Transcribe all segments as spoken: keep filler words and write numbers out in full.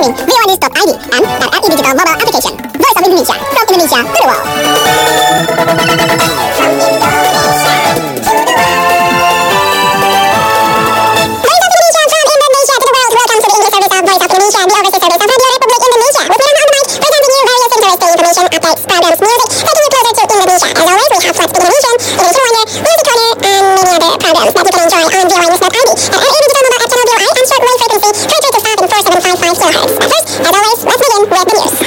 streaming v o news dot i d and our L E Digital mobile application. Voice of Indonesia, from Indonesia to the world. From Indonesia to the world. Voice of Indonesia from Indonesia to the world. Welcome to the English service of Voice of Indonesia, the overseas service of Radio Republic Indonesia. With Miran on the mic, presenting you various interesting information, updates, programs, music, taking you closer to Indonesia. As always, we have Flex Indonesian, Indonesian Wonder, Music Corner, and many other programs that you can enjoy on v o news dot i d and L E Digital mobile app channel V O I and shortwave frequency three three two five and four seven five five kilohertz. But first, as always, let's begin with the news.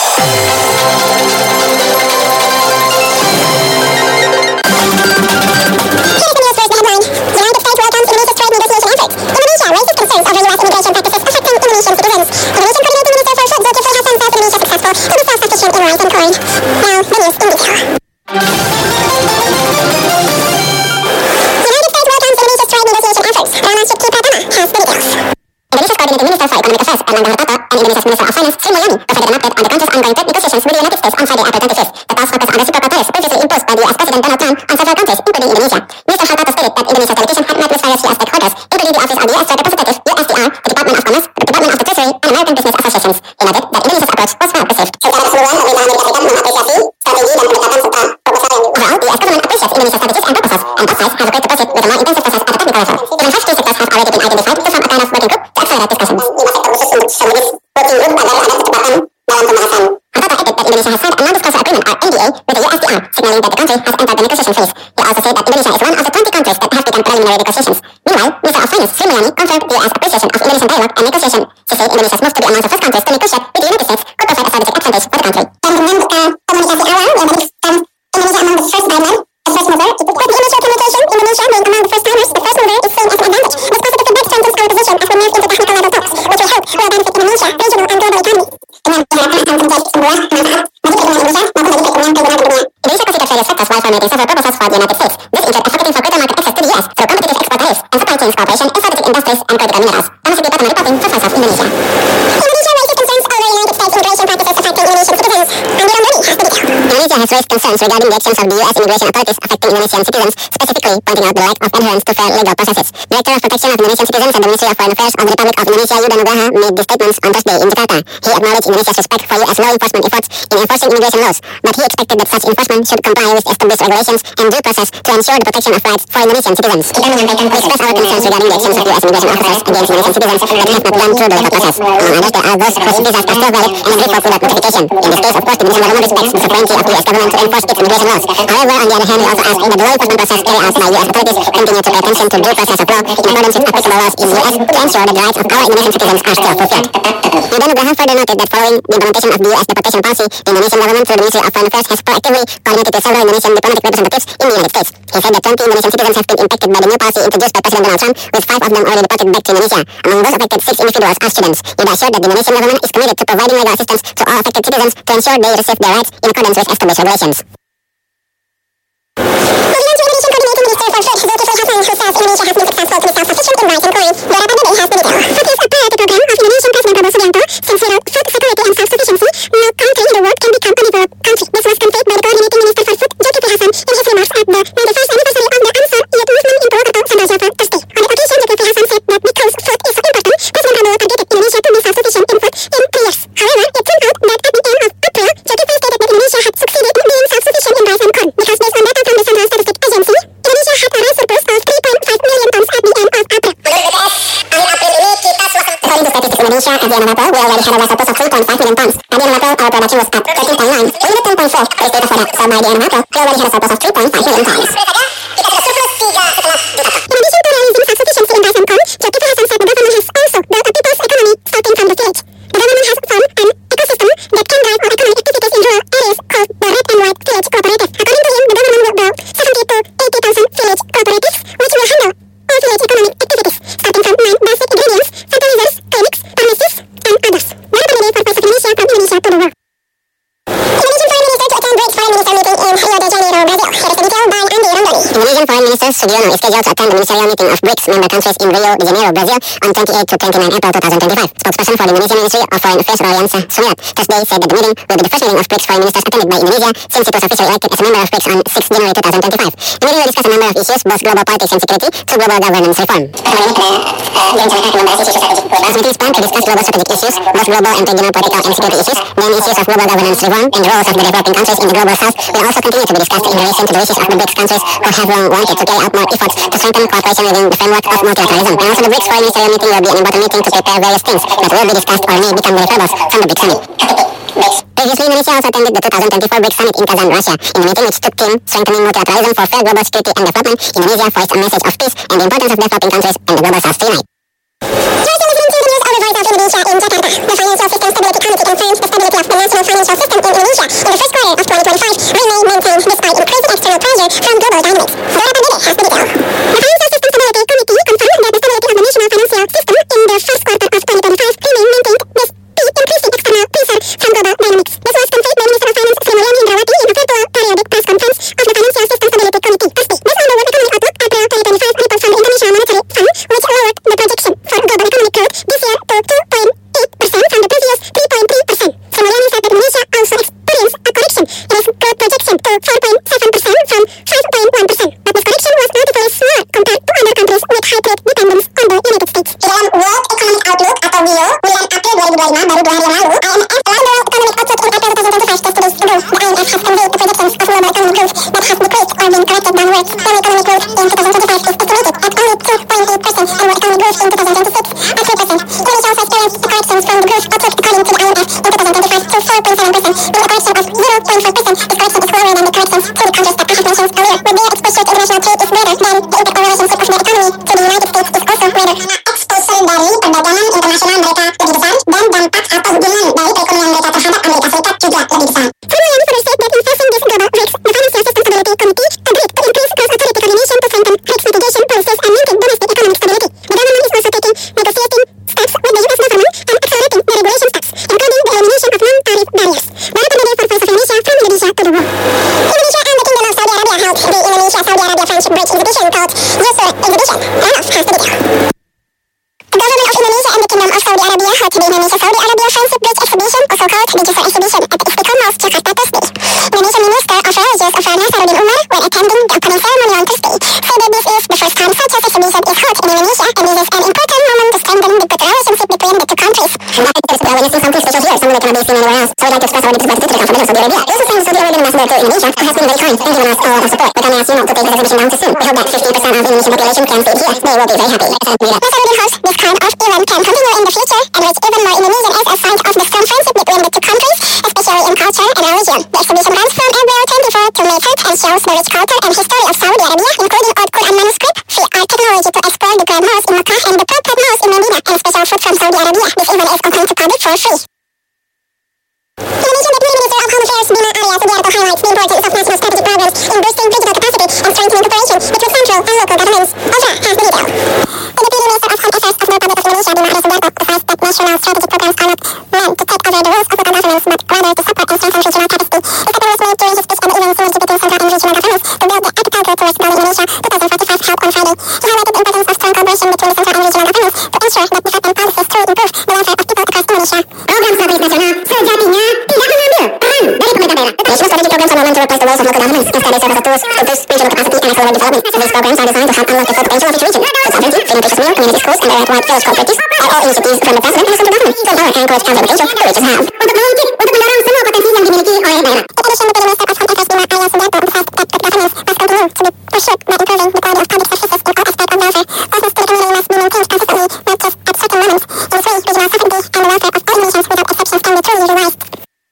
Indonesia's Minister of Finance, Sri Mulyani, provided an update on the country's ongoing trade negotiations with the United States on Friday, April twenty-fifth. The task focused on reciprocal tariffs previously imposed by the U S President Donald Trump on several countries, including Indonesia. Minister Hartarto stated that Indonesia's delegation had met with various U S stakeholders, including the Office of the U S Trade Representative, U S T R, the Department of Commerce, the Department of the Treasury, and American Business Associations. He noted that Indonesia's approach was well received. Secara keseluruhan, pemerintah Amerika Serikat mengapresiasi strategi dan pendekatan serta proposal yang overall, the U S government appreciates Indonesia's strategies and proposals, and both sides have agreed to proceed with a more intensive process at a technical level. Even five key sectors have already been identified to form a kind of working group to accelerate discussions. Lima sektor khusus untuk strategis working group agar ada kecepatan dalam pembahasan. Hartarto added that Indonesia has signed a non-disclosure agreement or N D A with the U S T R, signaling that the country has entered the negotiation phase. He also said that Indonesia is one of the twenty countries that have begun preliminary negotiations. Meanwhile, Minister of Finance Sri Mulyani confirmed the U S appreciation of Indonesian dialogue and negotiation. She said Indonesia's move to be among the first countries to negotiate with the United States could provide a strategic advantage for the country. Dan dengan uh, komunikasi awal yang tadi um, Indonesia among the first buyer, the first mover, with the initial communication, Indonesia being among the first timers, the first mover is seen as an advantage. This positive feedback strengthens our position as we move into technical level talks, which we hope will benefit Indonesia, regional and global economy. Dengan diharapkan akan menjadi sebuah manfaat bagi perekonomian Indonesia maupun bagi perekonomian regional di dunia. Indonesia considered various factors while formulating several proposals for the United States. This include advocating for greater market access to the U S through competitive export tariffs and supply chains cooperation in strategic industries and critical minerals. Thomas Wibi Patana reporting for Voice of Indonesia. Indonesia raises concerns over United States immigration practices affecting Indonesian citizens. Andy Rondoni has the detail. Indonesia has raised concerns regarding the actions of the U S immigration authorities affecting Indonesian citizens, specifically pointing out the lack of adherence to fair legal processes. Director of Protection of Indonesian Citizens at the Ministry of Foreign Affairs of the Republic of Indonesia, Yuda Nugraha, made these statements on Thursday in Jakarta. He acknowledged Indonesia's respect for U S law enforcement efforts in enforcing immigration laws, but he expected that such enforcement should comply with established regulations and due process to ensure the protection of rights for Indonesian citizens. Kita menyampaikan we express our concerns regarding the actions of U S immigration officers against Indonesian citizens that have not gone through the legal process. Among others, there are those whose visas are still valid and agree for without notification. In this case, of course, the Indonesian government respects the sovereignty of the U S government to enforce its immigration laws. However, on the other hand, we also ask that the law enforcement process carried out by U S authorities continue to pay attention to due process of law in accordance with applicable laws in the U S to ensure that the rights of our Indonesian citizens are still fulfilled. Yuda Nugraha further noted that following the implementation of the U S deportation policy, the Indonesian government through the Ministry of Foreign Affairs has proactively coordinated with several Indonesian diplomatic representatives in the United States. He said that twenty Indonesian citizens have been impacted by the new policy introduced by President Donald Trump, with five of them already deported back to Indonesia. Among those affected, six individuals are students. Yuda assured that the Indonesian government is committed to providing legal assistance to all affected citizens to ensure they receive their rights in accordance with established regulations. Moving on to Indonesian Coordinating Minister for Food, Zulkifli Hasan, who says Indonesia has been successful to be self-sufficient in rice and corn. Dora Pardede has the detail. Food is a priority program of Indonesian President Prabowo Subianto. Since without food security and self-sufficiency, no country in the world can become a developed country. This was conveyed by the Coordinating Minister for Food, Zulkifli Hasan, in his remarks at the ninety-first anniversary of the Ansar Youth Movement in Purwokerto, Sambal Java, Thursday. On the occasion, Zulkifli Hasan said that because food is so important, President Prabowo targeted Indonesia to be self-sufficient in food in three years. However, it turned out that at the end of April, Zulkifli stated that Indonesia had succeeded in being self-sufficient in rice and corn, because based on data from the Central Statistic Agency, Indonesia had a rice surplus of three point five million tons at the end of April. Menurut B P S, akhir April ini kita suasana. According to Statistics Indonesia, at the end of April, we already had a rice surplus of three point five million tons. At the end of April, our production was at thirteen point nine, we needed ten point four for this data for that. So by the end of April, we already had a surplus of three point five million tons. Kita sudah surplus tiga setelah Jakarta. In addition to realizing self-sufficiency in rice and corn, Zulkifli Hasan said the government has also built a people's economy starting from the village. The government has formed an ecosystem that can drive all economic activities in rural areas called the Red and White Village Cooperative. According to him, the government will build seventy to eighty thousand village cooperatives, which will handle all village economic activities, starting from nine basic ingredients, fertilizers, clinics, pharmacies, and others. Dora Pardede for Voice of Indonesia from Indonesia to the world. Indonesian Foreign Minister to attend BRICS Foreign Minister meeting in Rio de Janeiro, Brazil. Here is the detail by Andy Rondoni. Indonesian Foreign Sugiono is scheduled to attend the ministerial meeting of BRICS member countries in Rio de Janeiro, Brazil on twenty-eighth to twenty-ninth April twenty twenty-five. Spokesperson for the Indonesian Ministry of Foreign Affairs, Roliansa Sumirat, Thursday said that the meeting will be the first meeting of BRICS foreign ministers attended by Indonesia since it was officially elected as a member of BRICS on sixth January twenty twenty-five. The meeting will discuss a number of issues, both global politics and security, to global governance reform. This meeting is planned to discuss global strategic issues, both global and regional political and security issues, then issues of global governance reform and the roles of the developing countries in the global south will also continue to be discussed in relation to the wishes of the BRICS countries who have long wanted to carry out more efforts to strengthen cooperation within the framework of multilateralism. And also the BRICS foreign ministerial meeting will be an important meeting to prepare various things that will be discussed or may become deliverables from the BRICS summit. Previously, Indonesia also attended the twenty twenty-four BRICS summit in Kazan, Russia. In the meeting, which took theme strengthening multilateralism for fair global security and development, Indonesia voiced a message of peace and the importance of developing countries and the global south to unite. Indonesia in Jakarta. The Financial System Stability Committee confirmed the stability of the national financial system in Indonesia in the first quarter of twenty twenty-five remained maintained despite increasing external pressure from global dynamics. Dora Pandede has the details. The Financial System Stability Committee confirmed that the stability of the national financial system in the first quarter of twenty twenty-five remained maintained despite increasing external pressure from global dynamics. This was conveyed by Minister of Finance Sri Mulyani Indrawati in the virtual periodic press conference of the Financial System Stability Committee. Firstly, based on the World Economic Outlook April twenty twenty-five report from the Indonesia Monetary Fund, which lowered the projection for global economic growth this year to two point eight percent from the previous three point three percent. Sri Mulyani said that Indonesia also experienced a correction in its growth projection to four point seven percent from five point one percent. But this correction was relatively small compared to other countries with high trade dependence on the United States. Di dalam World Economic Outlook atau W I O, bulan April dua ribu dua puluh lima, baru dua hari yang lalu, I M F telah World Economic Outlook in April twenty twenty-five yesterday's growth. The I M F has conveyed the projections of global economic growth that has decreased or been corrected downwards. Global economic growth in twenty twenty-five is estimated at only two point eight percent and world economic growth in twenty twenty-six at three percent. Indonesia also experienced the corrections from the growth outlook according to the I M F in twenty twenty-five to four point seven percent, with a correction of zero point four percent. This correction is lower than the corrections to the countries that I have mentioned earlier. With their exposure to international trade is greater than the impact on relationship of their economy to the United States is also greater. Exposure dari perdagangan internasional mereka lebih besar dan dampak atau hubungan dari perekonomian mereka terhadap Amerika Serikat juga lebih besar. Sri Mulyani further said that in facing this global risks, the Financial System Stability Committee agreed to increase cross-authority coordination to strengthen risk mitigation policies and maintain domestic economic stability. The government is also taking negotiating steps with the U S government and accelerating the regulation steps, including the elimination of non-tariff barriers. Dora Pandede for the Voice of Indonesia from Indonesia to the world. Indonesia and the Kingdom of Saudi Arabia held the Indonesia-Saudi Arabia Friendship Bridge exhibition called Yusur Exhibition. Ranoff has the details. The government of Indonesia and the Kingdom of Saudi Arabia held the Indonesia-Saudi Arabia Friendship Bridge exhibition, also called the Yusur Exhibition, at the Istiqlal Mosque, Jakarta, Thursday. Indonesian Minister of Religious Affairs Nasaruddin Umar, when attending the opening ceremony on Thursday, said that this is the first time such an exhibition is held in Indonesia, and this is an important moment to strengthen the good relationship between the two countries. We are witnessing something special here, something that cannot be seen anywhere else. So we'd like to express our deepest gratitude to the government of Saudi Arabia. We also thank Saudi Arabian ambassador to Indonesia, who has been very kind and given us a lot of support. We can ask you not to take this exhibition down too soon. We hope that fifty percent of the Indonesian population can see it here. They will be very happy. Nasaruddin hopes this kind of event can continue in the future and reach even more Indonesian as a sign of the strong friendship between the two countries, especially in culture and religion. The exhibition runs from April twenty-fourth to May third and shows the rich culture and history of Saudi Arabia, including old Quran manuscript, free art technology to explore the Grand Mosque in Mecca and the Prophet Mosque in Medina, and special food from Saudi Arabia. This event is open to public for free. Indonesian Deputy Minister of Home Affairs Bima Arya Sugiarto highlights the importance of national strategic programs in boosting digital capacity and strengthening cooperation between central and local governments. Oprah has the details. The Deputy Minister of Home Affairs of the Republic of Indonesia, Bima Arya Sugiarto, emphasized that national strategic programs are not meant to take over the roles of local governments, but rather to support and strengthen regional capacity. The statement was made during his speech at the event synergy between central and regional governments to build the archipelago towards Bali Indonesia twenty forty-five held on Friday. He highlighted the importance of strong collaboration between the central and regional governments to ensure that we have policies to improve the welfare of people across Indonesia. Program strategis nasional sejatinya tidak mengambil peran dari pemerintah daerah. National strategic programs are not meant to replace the roles of local governments. Instead, they serve as a tools to boost regional capacity and accelerate development. These programs are designed to help unlock the full potential of each region. For sovereignty, free nutritious meal, community schools, and area-wide village cooperatives are all initiatives from the president and central government to empower and encourage counter potential the regions have. Untuk mengungkit, untuk mendorong semua potensi yang dimiliki oleh daerah. In addition, the Deputy Minister of Home Affairs Bima Arya Sugiarto emphasized that good governance must continue to be pursued by improving the quality of public services in all aspects of welfare. Access to the community must be maintained consistently, not just at certain moments. In free regional sovereignty and the welfare of all Indonesians without exceptions can be truly realized.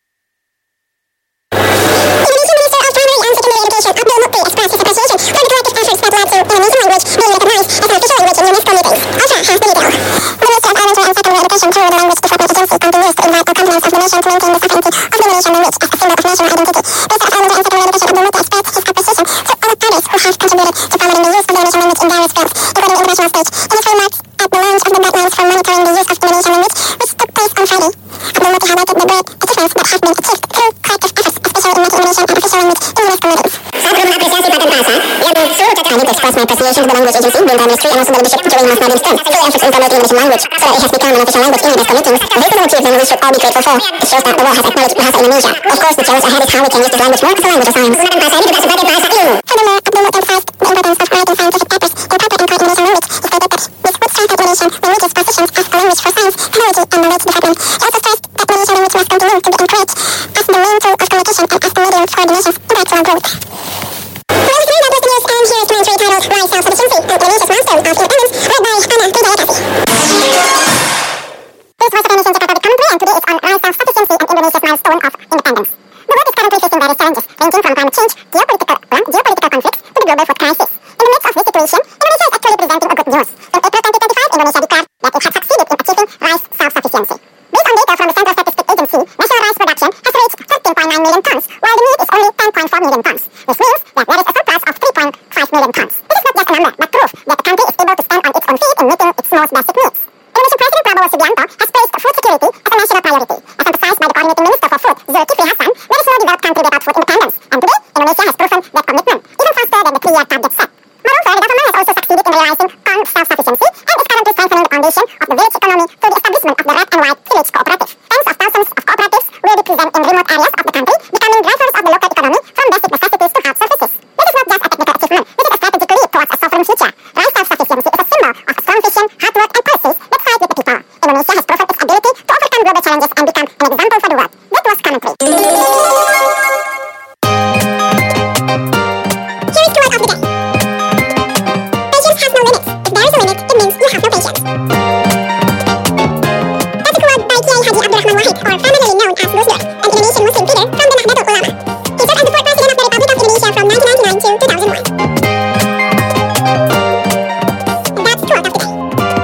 Indonesian Minister of Primary and Secondary Education Abdul Mukti expressed his appreciation for the collective efforts that led to Indonesian language being recognized as an official language in UNESCO meetings. Oprah has the details. The Ministry of Elementary and Secondary Education through the Language Development Agency continues to invite all components of the nation to maintain the sovereignty of the Indonesian language as a symbol of national identity. Minister of Elementary and Secondary Education Abdul Mukti expressed his appreciation to all parties who have contributed to promoting the use of the Indonesian language in various fields, including the international stage. In his remarks at the launch of the guidelines for monitoring the use of the Indonesian language, which took place on Friday, Abdul Mukti highlighted the great achievements that have been achieved through collective efforts, especially in making Indonesian an official language in UNESCO meetings. Saya perlu mengapresiasi paten bahasa yang seluruh jajaran. I need to express my appreciation creation of the language agency, the entire ministry, and also the bishop during Mass Nadine's term, full efforts in promoting Indonesian language, so that it has become an official language in UNESCO meetings. This is an achievement we should all be grateful for. It shows that the world has acknowledged Bahasa Indonesia. Of course, the challenge ahead is how we can use this language more as a language of science. Menggunakan bahasa ini juga sebagai bahasa ilmu. Furthermore, Abdul emphasized the importance of writing scientific papers in proper and correct Indonesian language. He stated that this would strengthen Indonesian language's positions as a language for science, technology, and knowledge development. He also stressed that Indonesian language must continue to be encouraged as the main tool of communication and as the medium for the nation's intellectual growth. Well, that was the news, and here is commentary titled Why Self-Sufficiency and Indonesia's Milestone of Independence, read by Anna Widayakasi. This was the Nation Jakarta with commentary, and today it's on Rise Self-Sufficiency and Indonesia's Milestone of Independence. The world is currently facing various challenges, ranging from climate change, geopolitical, uh, geopolitical conflicts, to the global food crisis. In the midst of this situation, Indonesia is actually presenting a good news. From April twenty twenty-five, Indonesia declared that it had succeeded in achieving rice self-sufficiency. Based on data from the Central Statistics Agency, national rice production has reached thirteen point nine million tons, while the need is only ten point four million tons. This means that there is a surplus of three point five million tons. This is not just a number, but proof that the country is able to stand on its own feet in meeting its most basic needs. Indonesian President Prabowo Subianto has placed food security as a national priority, as emphasized by the coordinating minister for food, Zulkifli Hasan. There is no developed country without food independence, and today, Indonesia has proven that commitment, even faster than the three-year target set. Moreover, the government has also succeeded in realizing corn self-sufficiency and is currently strengthening the foundation of the village economy through the establishment of the Red and White Village Cooperative. Tens of thousands of cooperatives will be present in remote areas of the country, becoming drivers of the local economy from basic necessities to health services. This is not just a technical achievement, this is a strategic leap towards a sovereign future. Rice self-sufficiency is a symbol of strong vision, hard work, and policies that fight with the people. Indonesia has proven its ability to overcome global challenges and become an example for the world. That was commentary. Here is quote of the day. Patience has no limits. If there is a limit, it means you have no patience. That's a quote by Kiai Haji Abdurrahman Wahid, or formerly known as Gus Dur, an Indonesian Muslim leader from the Nahdlatul Ulama. He served as the fourth president of the Republic of Indonesia from nineteen ninety-nine to two thousand one. And that's quote of the day.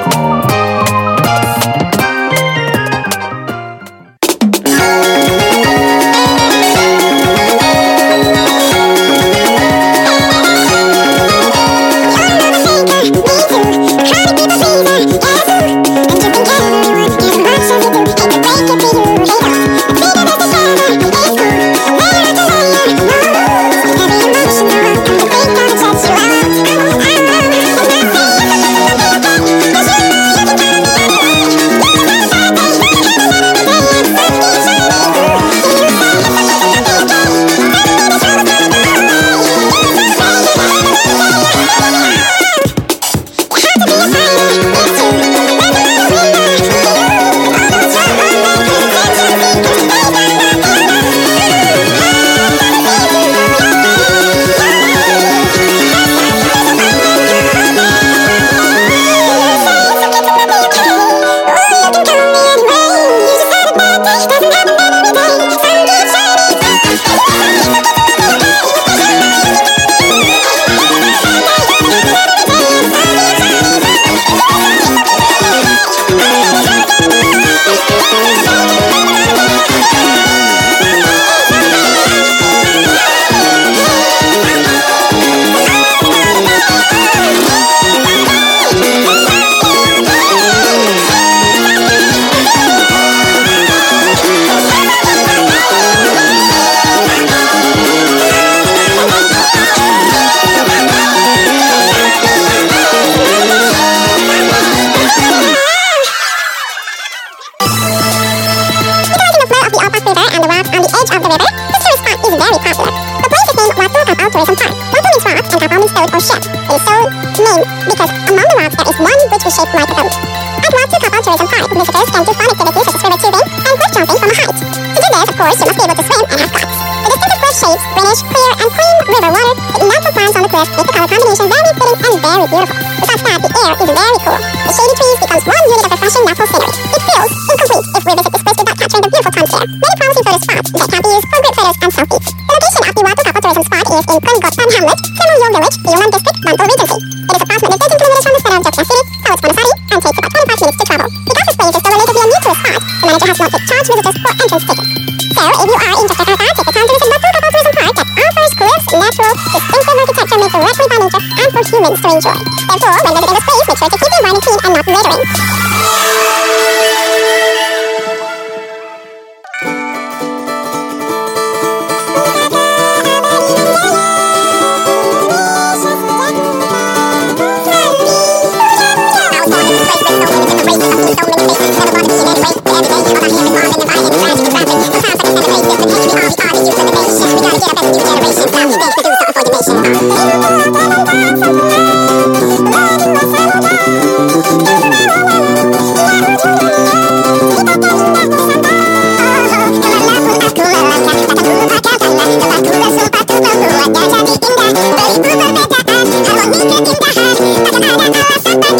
Shaped like a boat. At Watu Kapal Tourism Park, visitors can do fun activities such as river tubing and cliff jumping from a height. To do this, of course, you must be able to swim and have guts. The distinctive cliff shapes, greenish, clear, and clean river water with natural plants on the cliff make the color combination very fitting and very beautiful. Besides that, the air is very cool. The shady trees becomes one unit of refreshing natural scenery. It feels incomplete if we visit this place without capturing the beautiful tons here. Many promising photo spots that can be used for group photos and selfies. The location of the Watu Kapal Tourism Spot is in Penggotan Hamlet, Semoyo Village, Piungan District, Bantul Regency. It is approximately thirteen kilometers from the center of Jogja City, South Wonosari, and takes about twenty-five minutes to travel. Because this place is still relatively a new tourist spot, the manager has not yet charged visitors for entrance tickets. So, if you are in Jakarta, take the time to visit Watu Kapal Tourism Park that offers cliffs, natural, distinctive architecture made directly by nature and for humans to enjoy. Therefore, when visiting this place, make sure to keep the environment clean and not littering.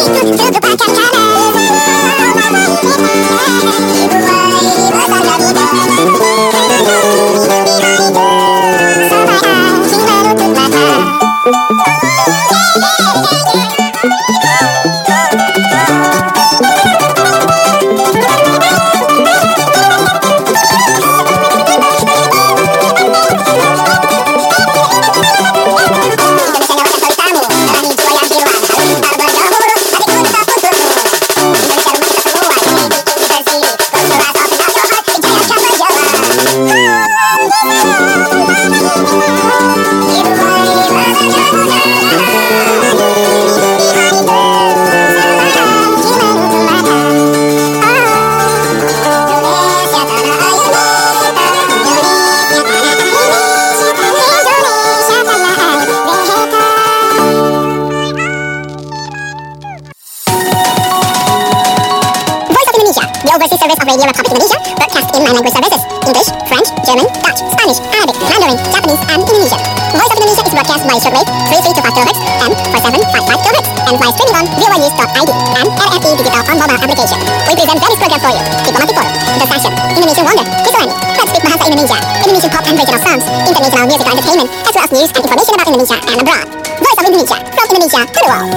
Overseas service of Radio Republic Indonesia, broadcast in nine language services: English, French, German, Dutch, Spanish, Arabic, Mandarin, Japanese, and Indonesian. Voice of Indonesia is broadcast via shortwave three three two five kilohertz and four seven five five kilohertz and via streaming on v o a news dot i d and R F E Digital on mobile application. We present various programs for you: Diplomatic Forum, The Session, Indonesian Wonder, Kisarani, Let's Speak Bahasa Indonesia, Indonesian pop and regional songs, international music and entertainment, as well as news and information about Indonesia and abroad. Voice of Indonesia, from Indonesia to the world.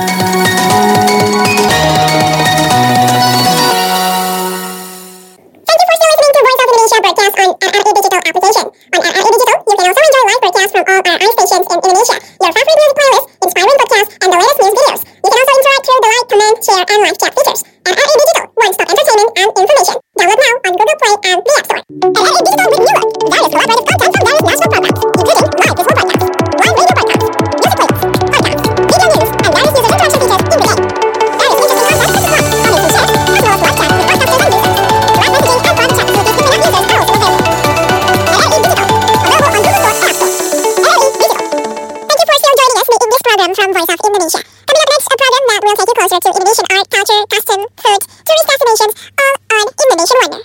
Broadcast on R R E Digital application. On R R E Digital, you can also enjoy live broadcasts from all R I stations in Indonesia, your favorite music playlist, inspiring podcasts, and the latest news videos. You can also interact through the like, comment, share, and live chat features. R R E Digital, one-stop entertainment and information. Download now on Google Play and the App Store. R R E Digital with New Look, various collaborative content from various national programs, including live visual podcasts, live radio podcasts, music playlists, podcasts, video news, and various user interaction features in the game. Various interesting content to support, comments and share, as well as live chat with podcasters and users. Live messaging and private chat facilities between our users are also available. From Voice of Indonesia. Coming up next, a program that will take you closer to Indonesian art, culture, custom, food, tourist destinations, all on Indonesian Wonder.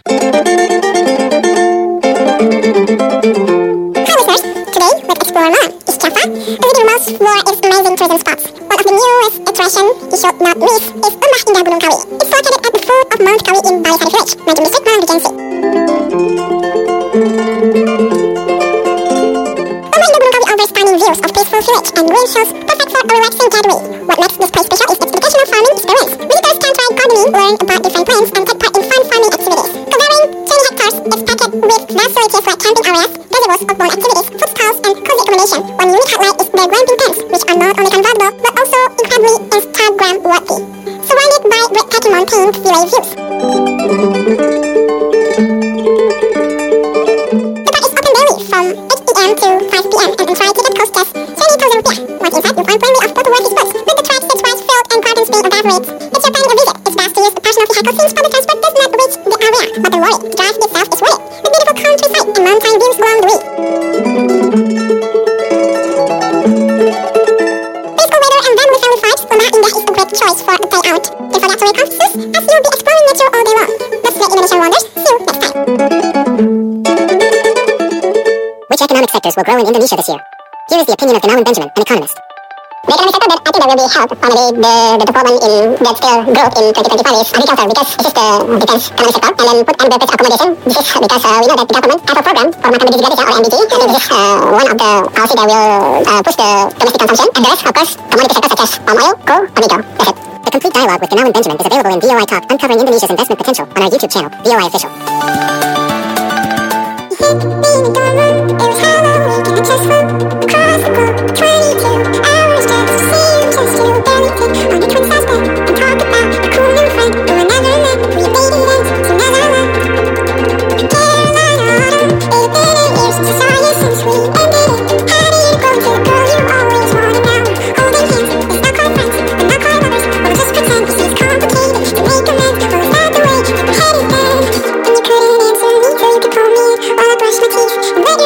Hi listeners, today let's explore Malang, East Java, a city renowned for its amazing tourism spots. One of the newest attractions you should not miss is Rumah Indah Gunung Kawi. It's located at the foot of Mount Kawi in Balisari Village, Madiun District, Malang Regency. Stunning views of peaceful village and green hills, perfect for a relaxing getaway. What makes this place special is its educational farming experience. Visitors can try gardening, learn about different plants, and take part in fun farming activities. Covering twenty hectares, it's packed with facilities like camping areas, gazebos, outdoor activities, food stalls, and cozy accommodation. One unique highlight is their glamping tents, which are not only comfortable but also incredibly Instagram-worthy. Surrounded by breathtaking mountain village views. The park is open daily from eight p m to five p m and entry ticket costs just twenty thousand rupiah. Once inside, you'll find plenty of photo-worthy spots with the tracks, its rides filled and gardens being evaporated. If you're planning a visit, it's best to use a personal vehicle since public transport does not reach the area. But don't worry, the drive itself is worth it, with beautiful countryside and mountain views along the way. Peaceful weather and family-friendly vibes, Rumah Indah is a great choice for a day out. Therefore, that's where it comes to, as you'll be exploring nature all day long. Let's play Indonesian Wonders. See you next time. Which economic sectors will grow in Indonesia this year? Here is the opinion of Gunawan Benjamin, an economist. The economic sector that I think that will be helped by the, the, the development in that still growth in twenty twenty-five is agriculture, because this is the defense economic sector, and then food and beverage accommodation. This is because uh, we know that the government have a program for Makan Berdiri Gajah or M B G. I think this is uh, one of the policy that will uh, push the domestic consumption, and the rest, of course, commodity sectors such as palm oil, coal, amigo. That's it. The complete dialogue with Gunawan Benjamin is available in V O I Talk, Uncovering Indonesia's Investment Potential, on our YouTube channel, V O I Official. Ready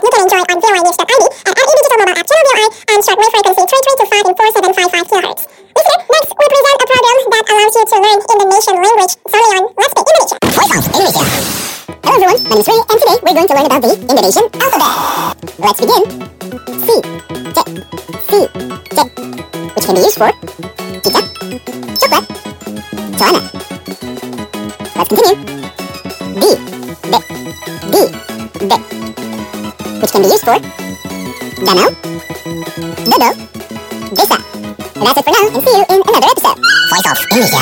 You can enjoy on V O I news dot I D and at E B Digital mobile app channel V O I and shortwave frequency three three two five and four seven five five kilohertz. Listener, next we present a program that allows you to learn Indonesian language solely on Let's Speak Indonesia. Voice of Indonesia. Hello everyone, my name is Ray and today we're going to learn about the Indonesian alphabet. Let's begin. C, C, C, C, which can be used for cicak, coklat, celana. Let's continue. D, D, D, D, which can be used for danau, dodol, desa. And that's it for now, and see you in another episode. Voice of Indonesia.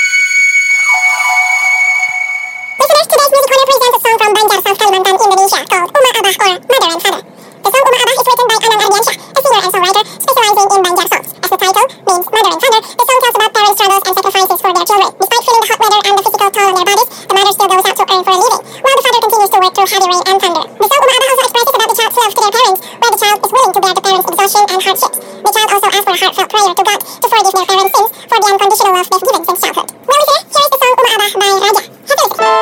Listeners, today's music corner presents a song from Banjar, South Kalimantan, Indonesia, called Uma Abah or Mother and Father. The song Uma Abah is written by Anang Ardiansyah, a singer and songwriter specializing in Banjar songs. As the title means mother and father, the song tells about parents' struggles and sacrifices for their children. Despite feeling the hot weather and the physical toll on their bodies, the mother still goes out to earn for a living, while the father continues to work through heavy rain and thunder. The song Uma Abah also expresses about the child's love to their parents, where the child is willing to bear the parents' exhaustion and hardships. The child also asks for a heartfelt prayer to God to forgive their parents' sins for the unconditional love they've given since childhood. Well, listener, here is the song Uma Abah by Raja. Have a listen.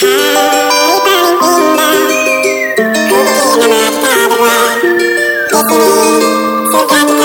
Hari paling indah, ku ukir nama kita berdua. Di sini surga kita